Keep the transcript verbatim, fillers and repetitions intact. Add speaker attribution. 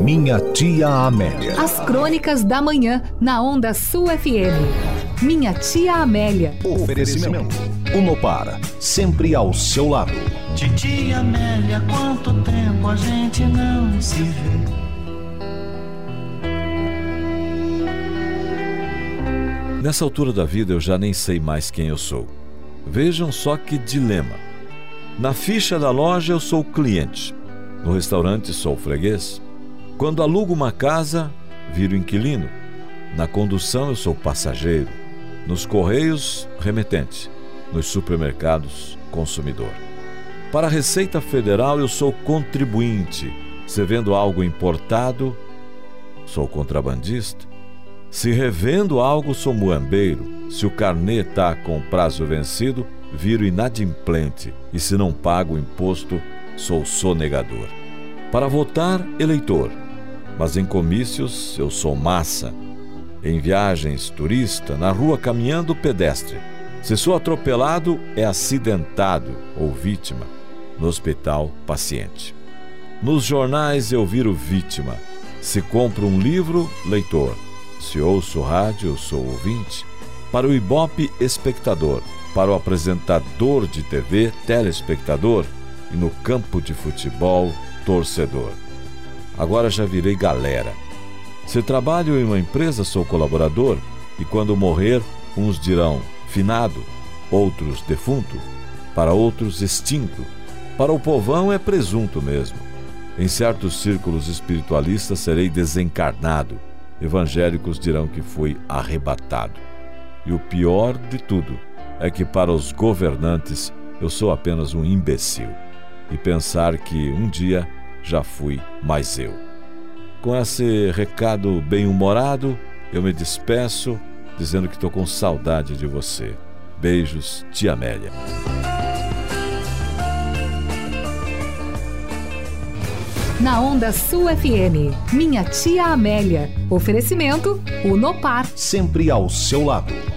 Speaker 1: Minha Tia Amélia.
Speaker 2: As crônicas da manhã na Onda Sul F M. Minha Tia Amélia.
Speaker 1: Oferecimento Unopar, sempre ao seu lado.
Speaker 3: Titia Amélia, quanto tempo a gente não se vê.
Speaker 4: Nessa altura da vida eu já nem sei mais quem eu sou. Vejam só que dilema. Na ficha da loja eu sou cliente. No restaurante sou freguês. Quando alugo uma casa, viro inquilino. Na condução eu sou passageiro. Nos correios, remetente. Nos supermercados, consumidor. Para a Receita Federal eu sou contribuinte. Se vendo algo importado, sou contrabandista. Se revendo algo, sou muambeiro. Se o carnê está com prazo vencido, viro inadimplente. E se não pago o imposto, sou sonegador. Para votar, eleitor. Mas em comícios, eu sou massa. Em viagens, turista. Na rua, caminhando, pedestre. Se sou atropelado, é acidentado ou vítima. No hospital, paciente. Nos jornais, eu viro vítima. Se compro um livro, leitor. Se ouço rádio, eu sou ouvinte. Para o Ibope, espectador. Para o apresentador de T V, telespectador. E no campo de futebol, torcedor. Agora já virei galera. Se trabalho em uma empresa, sou colaborador. E quando morrer, uns dirão finado, outros defunto. Para outros, extinto. Para o povão é presunto mesmo. Em certos círculos espiritualistas serei desencarnado. Evangélicos dirão que fui arrebatado. E o pior de tudo é que para os governantes eu sou apenas um imbecil. E pensar que um dia já fui mais eu. Com esse recado bem-humorado, eu me despeço dizendo que estou com saudade de você. Beijos, Tia Amélia.
Speaker 2: Na Onda Sul F M, Minha Tia Amélia. Oferecimento Unopar.
Speaker 1: Sempre ao seu lado.